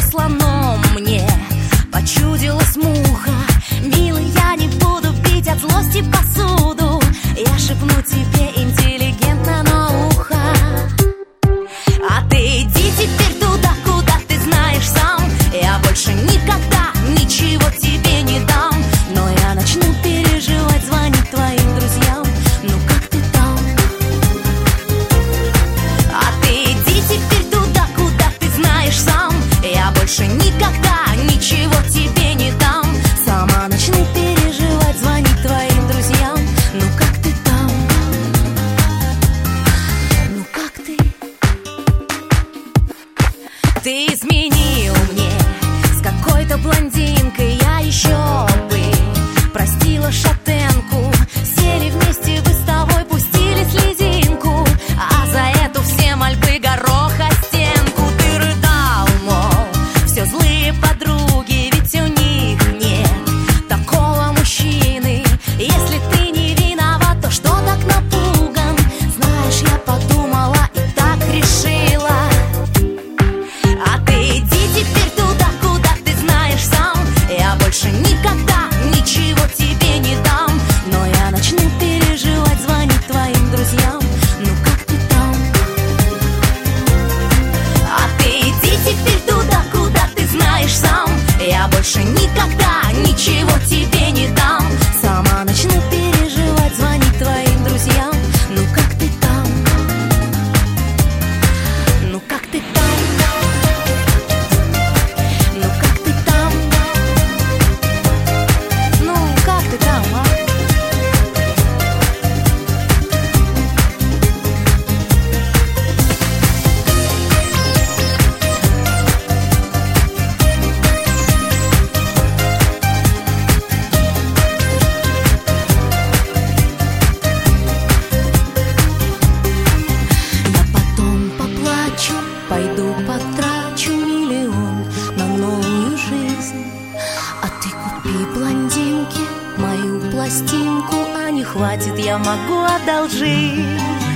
слоном мне почудилась муха. Милый, я не буду бить от злости посуду. Я шепну тебе интеллигентно на ухо. А ты иди теперь туда, куда ты знаешь сам. Я больше никогда ничего тебе не дам. Но я начну переживать, звонить твоим друзьям. Ну как ты там? А ты иди теперь туда, куда ты знаешь сам. Я больше никогда ничего тебе не дам. Сама начну переживать, звонить твоим друзьям. Ну как ты там? Ну как ты? Ты изменил мне с какой-то блондинкой. Я еще бы простила шатенку. Сели вместе вы с тобой, пустили слезинку. А за эту все мольбы гороха стенку. Ты рыдал, мол, все злые подруги, ведь у них нет такого мужчины. Если ты не виноват, то что так напуган? Знаешь, я подумала и так решила. А ты иди теперь туда, куда ты знаешь сам. Я больше никогда ничего тебе не дам. Но я начну переживать, звонить твоим друзьям. Ну как ты там? А ты иди теперь туда, куда ты знаешь сам. Я больше никогда ничего тебе не дам. Сама начну переживать, звонить твоим друзьям. Ну как ты там? Ну как ты там? Ну как ты там? Ну как ты там, а? Я потом поплачу, пойду потрачу миллион на новую жизнь. А ты купи блондинке мою пластинку, а не хватит, я могу одолжить.